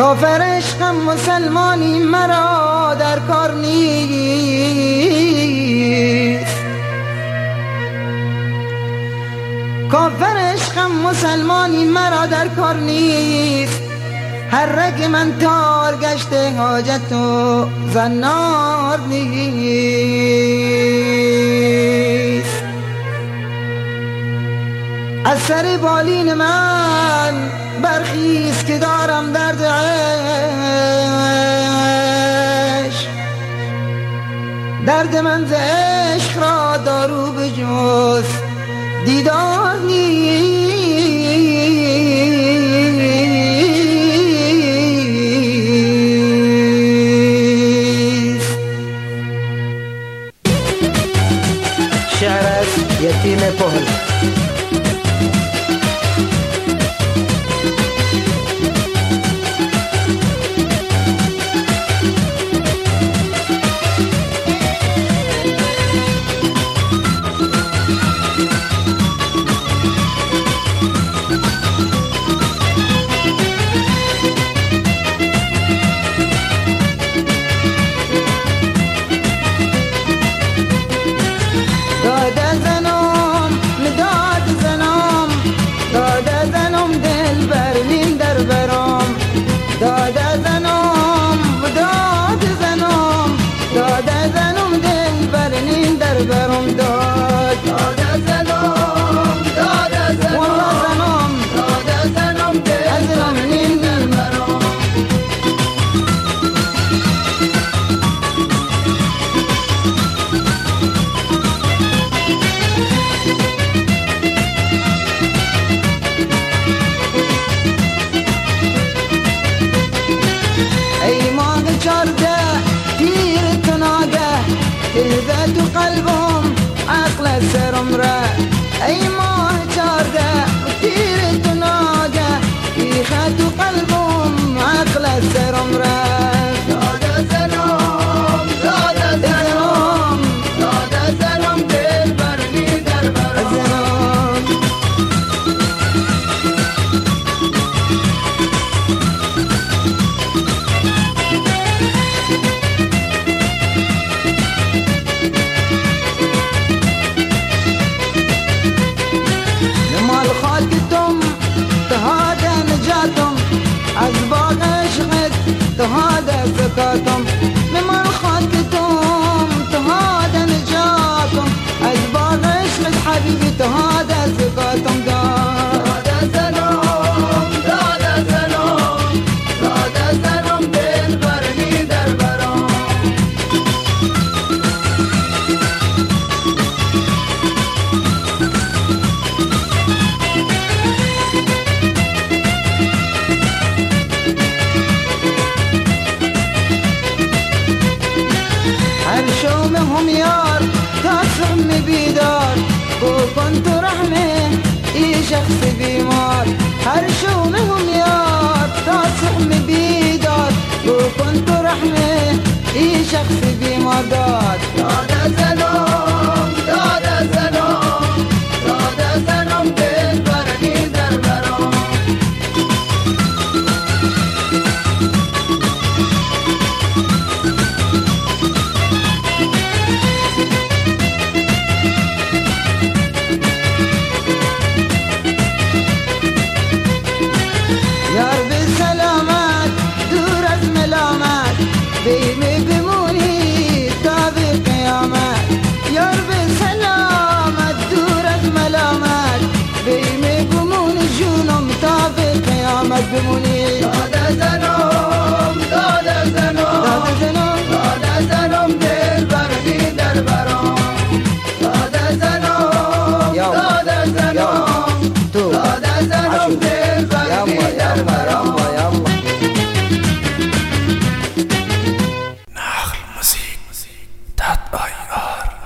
کافر عشقم مسلمانی مرا در کار نیست، کافر عشقم مسلمانی مرا در کار نیست. هر رگ من تار گشته حاجت و زنار نیست. از سر بالین من برخیز که دارم درد عشق، درد من ز عشق را دارو به جز دیدار نیست. شعر از یتیم پهل. تهدى قلبهم عقل سرم را ای ماه چارده تیر تناده بیخت قلبهم عقل سرم را داده سرم داده سرم داده سرم دل برنی در برام از باغ عشقت تهاده زکاتم ممن خاطتم تهاده نجاتم از باغ عشقت حبیبی تهاده زکاتم داده سلام داده سلام داده سلام دل برنی در برام هم یار تصم بیدار بکن تو رحمه ای شخص بیمار هر شوم هم یار تصم بیدار بکن تو رحمه